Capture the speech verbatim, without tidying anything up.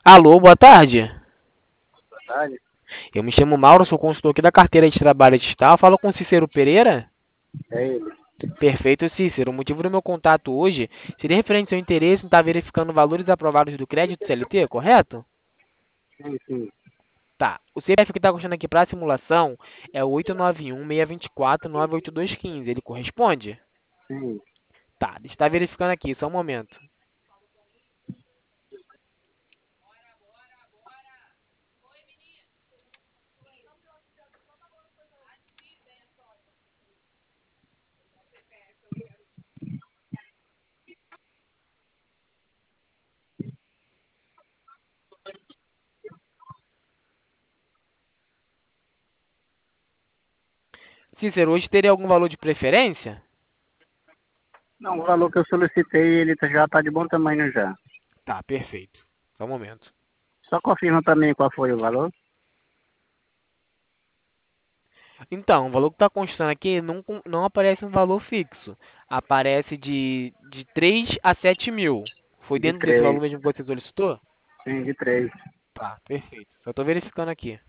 Alô, boa tarde. Boa tarde. Eu me chamo Mauro, sou consultor aqui da carteira de trabalho digital. Falo com o Cícero Pereira. É ele. Perfeito, Cícero. O motivo do meu contato hoje seria referente ao seu interesse em estar verificando valores aprovados do crédito C L T, correto? Sim, sim. Tá. O C P F que está constando aqui para a simulação é o oito nove um, seis dois quatro, nove oito dois um cinco. Ele corresponde? Sim. Tá. Deixa eu estar verificando aqui, só um momento. Cícero, hoje teria algum valor de preferência? Não, o valor que eu solicitei, ele tá- já tá de bom tamanho já. Tá, perfeito. Só um momento. Só confirma também qual foi o valor. Então, o valor que está constando aqui não, con- não aparece um valor fixo. Aparece de, de três a sete mil. Foi De dentro desse três. valor mesmo que você solicitou? Sim, de três. Tá, perfeito. Só estou verificando aqui.